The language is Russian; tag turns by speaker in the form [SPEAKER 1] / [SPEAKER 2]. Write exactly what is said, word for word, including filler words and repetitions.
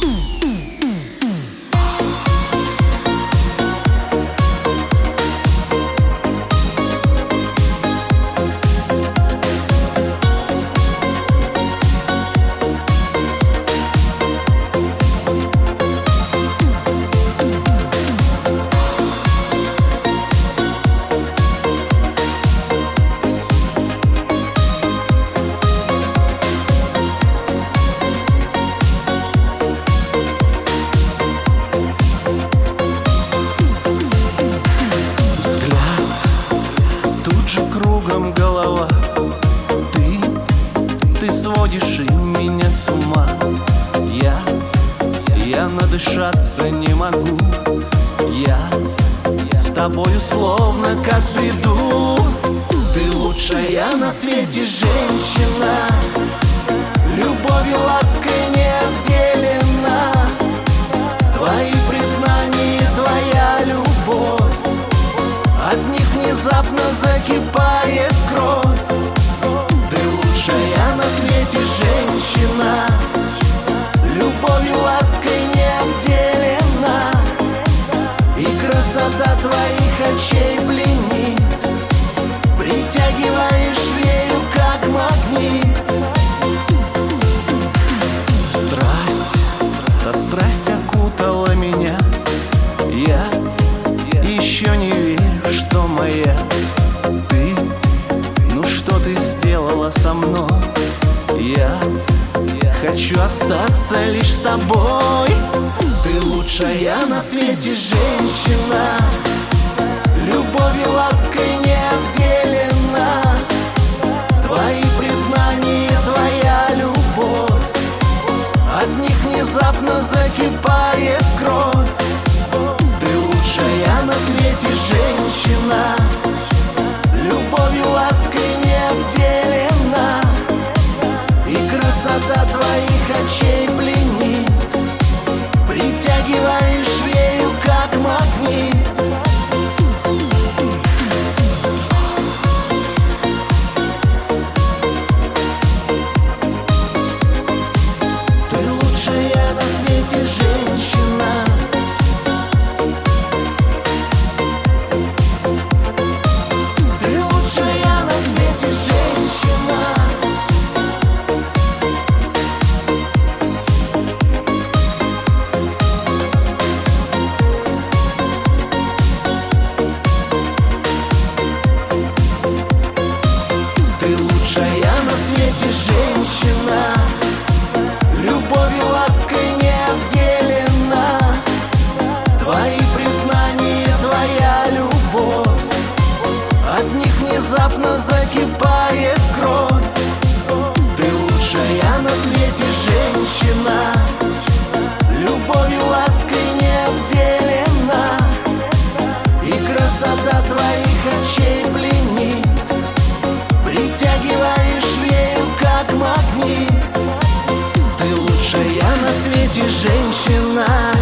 [SPEAKER 1] Кругом голова, ты, ты сводишь и меня с ума. Я, я надышаться не могу. Я с тобою словно как приду. Ты лучшая на свете женщина, любовью, лаской не обделена. Твои признания, твоя любовь, от них внезапно закипает кровь. Ты лучшая на свете женщина, любовью, лаской не обделена. И красота твоих очей пленит, притягиваешь ею как магнит. Страсть, та страсть окутала меня. Я еще не верю, что моя. Ты, ну что ты сделала со мной? Я хочу остаться лишь с тобой. Ты лучшая на свете женщина, любовью, лаской не обделена. Твои признания, твоя любовь, от них внезапно закипает кровь. Ты лучшая на свете женщина, любовью, лаской не обделена. И красота твоих очей пленит, притягиваешь ею как магнит. Ты лучшая на свете женщина, ты лучшая на свете женщина. Ты лучшая на свете женщина, любовью, лаской не обделена. Твои признания, твоя любовь, от них внезапно закипает кровь. Ты лучшая на свете женщина, любовью, лаской не обделена. И красота твоих очей пленит, притягиваешь ею как магнит. Ты лучшая на свете женщина.